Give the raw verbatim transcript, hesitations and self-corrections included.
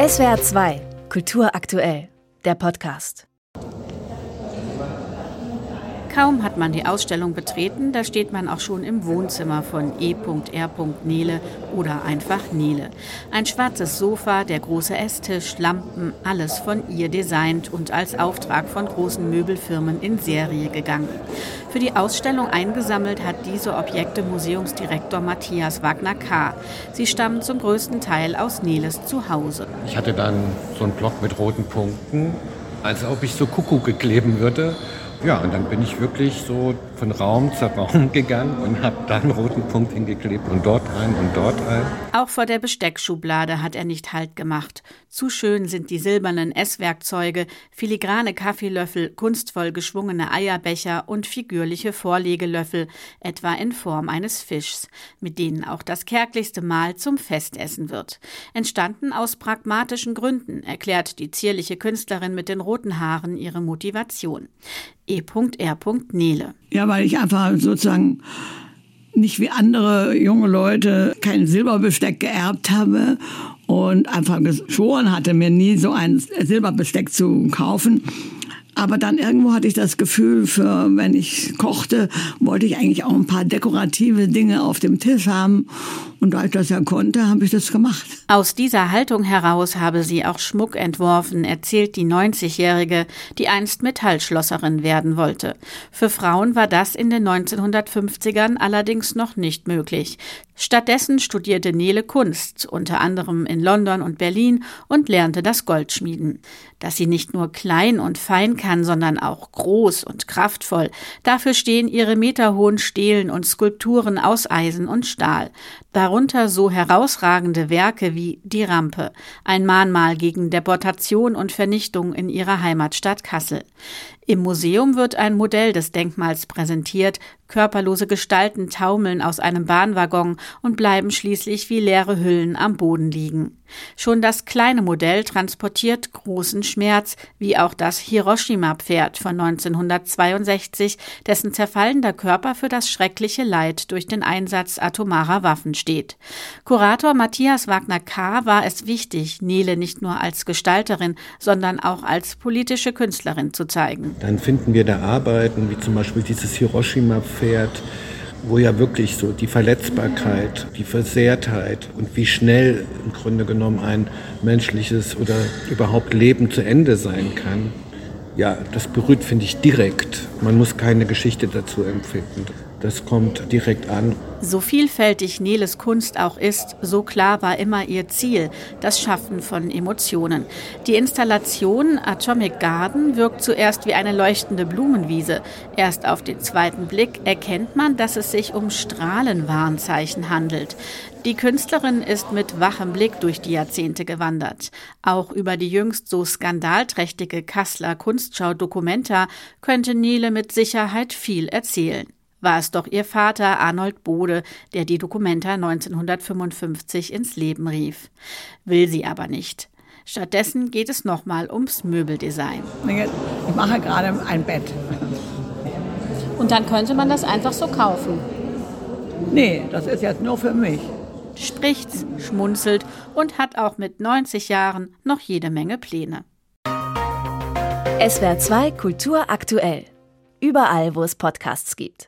S W R zwei, Kultur aktuell, der Podcast. Kaum hat man die Ausstellung betreten, da steht man auch schon im Wohnzimmer von E R Nele oder einfach Nele. Ein schwarzes Sofa, der große Esstisch, Lampen, alles von ihr designt und als Auftrag von großen Möbelfirmen in Serie gegangen. Für die Ausstellung eingesammelt hat diese Objekte Museumsdirektor Matthias Wagner-Kahr. Sie stammen zum größten Teil aus Neles Zuhause. Ich hatte dann so einen Block mit roten Punkten, als ob ich so Kuckuck gekleben würde. Ja, und dann bin ich wirklich so von Raum zu Raum gegangen und habe da einen roten Punkt hingeklebt und dort ein und dort ein. Auch vor der Besteckschublade hat er nicht Halt gemacht. Zu schön sind die silbernen Esswerkzeuge, filigrane Kaffeelöffel, kunstvoll geschwungene Eierbecher und figürliche Vorlegelöffel, etwa in Form eines Fischs, mit denen auch das kärglichste Mahl zum Festessen wird. Entstanden aus pragmatischen Gründen, erklärt die zierliche Künstlerin mit den roten Haaren ihre Motivation. E R Nele. Ja, weil ich einfach sozusagen nicht wie andere junge Leute kein Silberbesteck geerbt habe und einfach geschworen hatte, mir nie so ein Silberbesteck zu kaufen. Aber dann irgendwo hatte ich das Gefühl, für wenn ich kochte, wollte ich eigentlich auch ein paar dekorative Dinge auf dem Tisch haben. Und da ich das ja konnte, habe ich das gemacht. Aus dieser Haltung heraus habe sie auch Schmuck entworfen, erzählt die neunzigjährige, die einst Metallschlosserin werden wollte. Für Frauen war das in den neunzehnhundertfünfzigern allerdings noch nicht möglich. Stattdessen studierte Nele Kunst, unter anderem in London und Berlin, und lernte das Goldschmieden. Dass sie nicht nur klein und fein kann, sondern auch groß und kraftvoll. Dafür stehen ihre meterhohen Stelen und Skulpturen aus Eisen und Stahl. Darunter so herausragende Werke wie Die Rampe, ein Mahnmal gegen Deportation und Vernichtung in ihrer Heimatstadt Kassel. Im Museum wird ein Modell des Denkmals präsentiert. Körperlose Gestalten taumeln aus einem Bahnwaggon und bleiben schließlich wie leere Hüllen am Boden liegen. Schon das kleine Modell transportiert großen Schmerz, wie auch das Hiroshima-Pferd von neunzehnhundertzweiundsechzig, dessen zerfallender Körper für das schreckliche Leid durch den Einsatz atomarer Waffen steht. Kurator Matthias Wagner-Kahr war es wichtig, Nele nicht nur als Gestalterin, sondern auch als politische Künstlerin zu zeigen. Dann finden wir da Arbeiten, wie zum Beispiel dieses Hiroshima-Pferd, wo ja wirklich so die Verletzbarkeit, die Versehrtheit und wie schnell im Grunde genommen ein menschliches oder überhaupt Leben zu Ende sein kann. Ja, das berührt, finde ich, direkt. Man muss keine Geschichte dazu empfinden. Das kommt direkt an. So vielfältig Neles Kunst auch ist, so klar war immer ihr Ziel, das Schaffen von Emotionen. Die Installation Atomic Garden wirkt zuerst wie eine leuchtende Blumenwiese. Erst auf den zweiten Blick erkennt man, dass es sich um Strahlenwarnzeichen handelt. Die Künstlerin ist mit wachem Blick durch die Jahrzehnte gewandert. Auch über die jüngst so skandalträchtige Kasseler Kunstschau Documenta könnte Nele mit Sicherheit viel erzählen. War es doch ihr Vater Arnold Bode, der die Documenta neunzehnhundertfünfundfünfzig ins Leben rief. Will sie aber nicht. Stattdessen geht es nochmal ums Möbeldesign. Ich mache gerade ein Bett. Und dann könnte man das einfach so kaufen? Nee, das ist jetzt nur für mich. Spricht's, schmunzelt und hat auch mit neunzig Jahren noch jede Menge Pläne. S W R zwei Kultur aktuell. Überall, wo es Podcasts gibt.